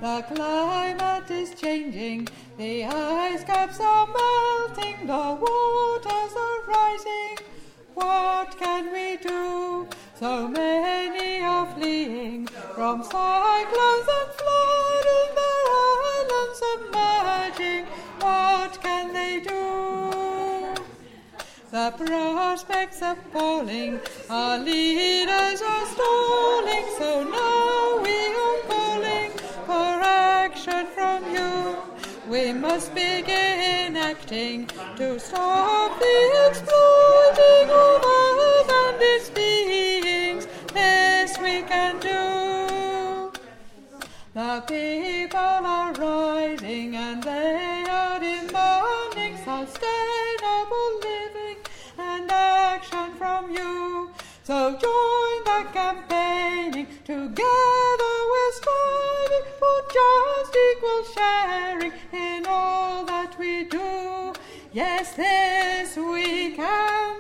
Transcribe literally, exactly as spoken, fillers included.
The climate is changing, the ice caps are melting, the waters are rising. What can we do? So many are fleeing from cyclones and flooding, their islands submerging. What can they do? The prospects appalling, our leaders are stalling, so now we are calling for action from you. We must begin acting to stop the exploiting of Earth and its beings. This we can do. The people are rising and they are demanding sustainable living and action from you. So join the campaigning, together we're striving for just equal sharing in all that we do. Yes, this we can